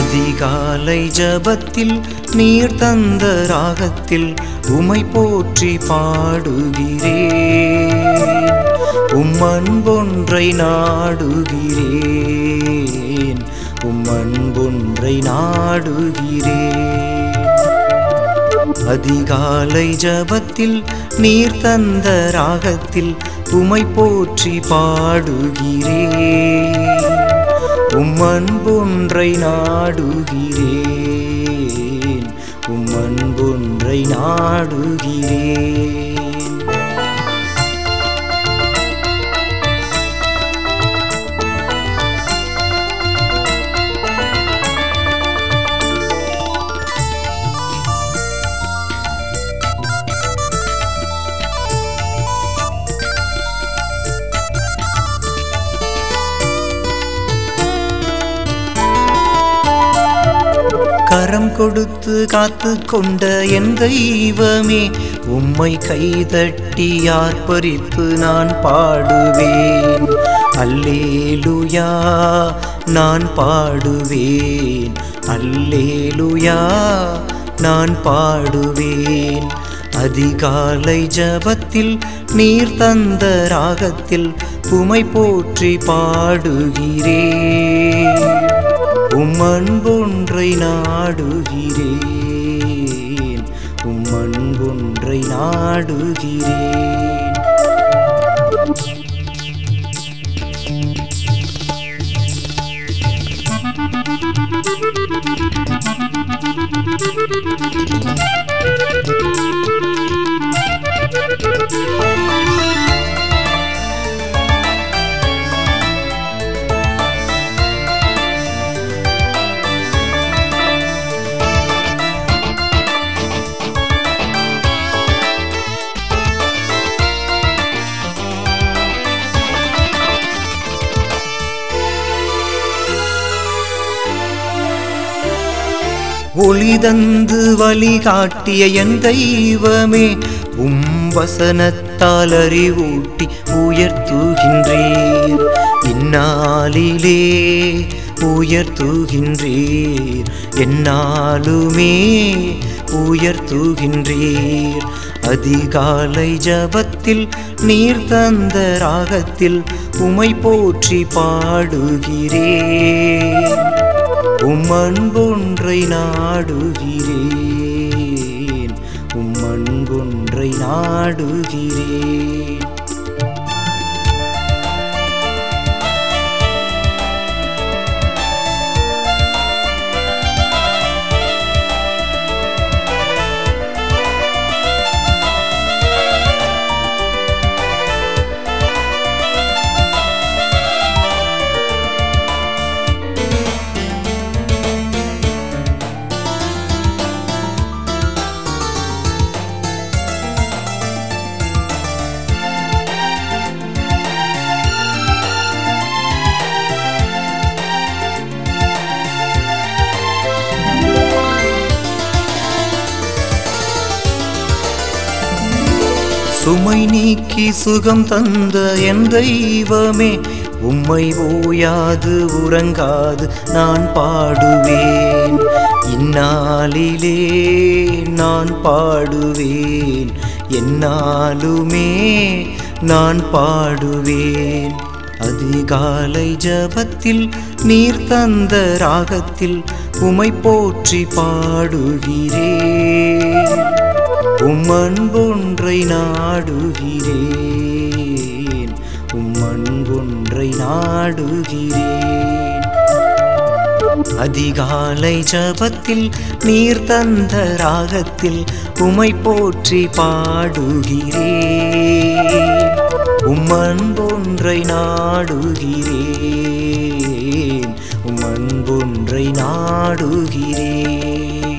அதிகாலை ஜபத்தில் நீர் தந்த ராகத்தில் உமை போற்றி பாடுகிறேன். உம்மன்பொன்றை நாடுகிறேன், உம்மன்பொன்றை நாடுகிறேன். அதிகாலை ஜபத்தில் நீர் தந்த ராகத்தில் உமை போற்றி பாடுகிறேன். உம்மன்பொன்றை நாடுகிறேன், உம்மன்பொன்றை நாடுகிறேன். கரம் கொடுத்து காத்து கொண்ட என் தெய்வமே, உம்மை கைதட்டி ஆர்ப்பரித்து நான் பாடுவேன். அல்லேலூயா நான் பாடுவேன், அல்லேலூயா நான் பாடுவேன். அதிகாலை ஜபத்தில் நீர் தந்த ராகத்தில் உமை போற்றி பாடுகிறேன். உம்மன்பொன்றை நாடுகிறேன், உம்மன்பொன்றை நாடுகிறேன். ஒளி தந்து வழிகாட்டிய என் தெய்வமே, வசனத்தால் அறிவூட்டி உயர்த்துகின்றீர். இந்நாளிலே உயர்த்துகின்றீர், எந்நாளுமே உயர்த்துகின்றீர். அதிகாலை ஜபத்தில் நீர் தந்த ராகத்தில் உமை போற்றி பாடுகிறேன். உம்மன்பொன்றை நாடுகிறேன், உம்மன்பொன்றை நாடுகிறேன். சுமை நீக்கி சுகம் தந்த என் தெய்வமே, உம்மை ஓயாது உறங்காது நான் பாடுவேன். இந்நாளிலே நான் பாடுவேன், எந்நாளுமே நான் பாடுவேன். அதிகாலை ஜபத்தில் நீர் தந்த ராகத்தில் உமை போற்றி பாடுகிறேன். உம்மன்பொன்றை நாடுகிறேன், உம்மன்பொன்றை நாடுகிறேன். அதிகாலை ஜபத்தில் நீர் தந்த ராகத்தில் உமை போற்றி பாடுகிறேன். உம்மன்பொன்றை நாடுகிறேன், உம்மன்பொன்றை நாடுகிறேன்.